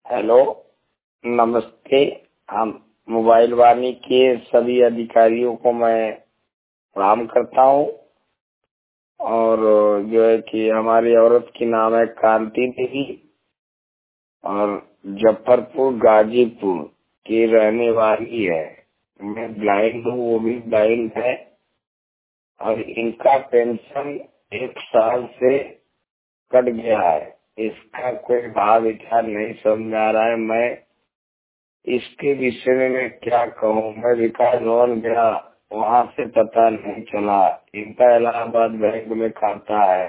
Hello, नमस्ते। हम mobile वाणी के सभी अधिकारियों को मैं प्रणाम करता हूँ। और जो है कि हमारी औरत की नाम है कांति देवी और मुजफ्फरपुर गाजीपुर की रहने वाली है। मैं ब्लाइंड हूँ, वो भी ब्लाइंड है और इनका पेंशन 1 साल से कट गया है। इसका कोई भाव विचार नहीं समझ आ रहा है। मैं इसके विषय में मैं क्या कहूँ। मैं विकास भवन गया, वहाँ से पता नहीं चला। इनका इलाहाबाद बैंक में खाता है।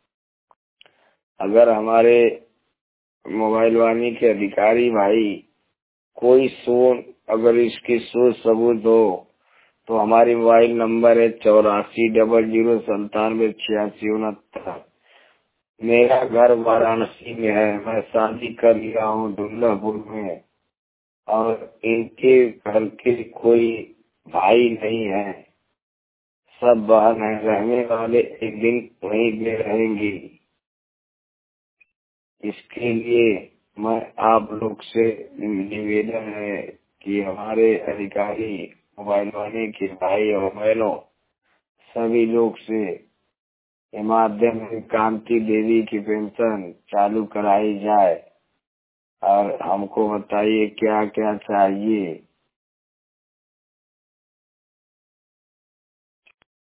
अगर हमारे मोबाइल वाणी के अधिकारी भाई कोई अगर इसकी सोच सबूत हो तो हमारी मोबाइल नंबर है 8400979669। मेरा घर वाराणसी में है। मैं शादी कर लिया हूँ दुर्गापुर में और इनके घर के कोई भाई नहीं है, सब बहन है। रहने वाले एक दिन वहीं पे रहेंगी। इसके लिए मैं आप लोग से निवेदन है कि हमारे अधिकारी मोबाइल वाले के भाई और बहनों सभी लोग से के माध्यम से कांति देवी की पेंशन चालू कराई जाए। और हमको बताइए क्या क्या चाहिए।